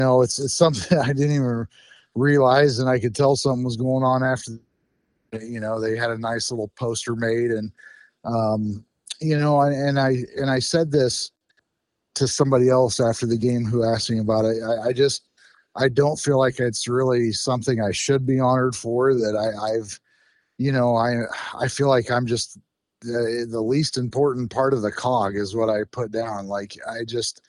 No, it's something I didn't even realize, and I could tell something was going on after. They had a nice little poster made, and um, and I said this to somebody else after the game who asked me about it. I don't feel like it's really something I should be honored for. That I've you know I feel like I'm just the least important part of the cog is what I put down. Like I just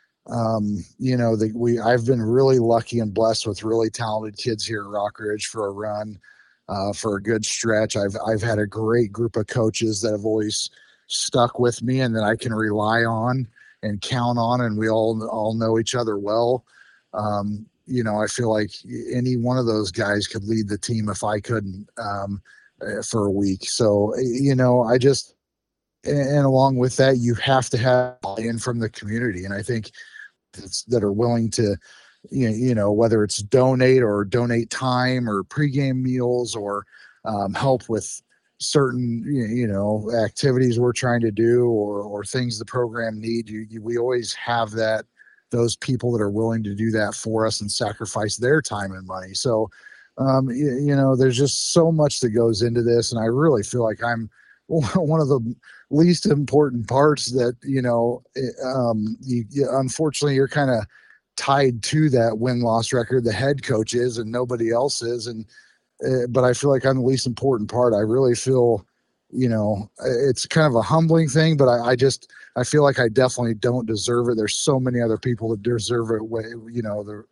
I've been really lucky and blessed with really talented kids here at Rock Ridge for a run, for a good stretch. I've had a great group of coaches that have always stuck with me and that I can rely on and count on, and we all know each other well. I feel like any one of those guys could lead the team if I couldn't, for a week. So I just and along with that, you have to have buy-in from the community, and I think that are willing to whether it's donate time or pregame meals or help with certain activities we're trying to do or things the program need. We always have those people that are willing to do that for us and sacrifice their time and money. So there's just so much that goes into this, and I really feel like I'm one of the least important parts that unfortunately you're kind of tied to that win-loss record. The head coach is and nobody else is, and but I feel like I'm the least important part. I really feel it's kind of a humbling thing, but I feel like I definitely don't deserve it. There's so many other people that deserve it way,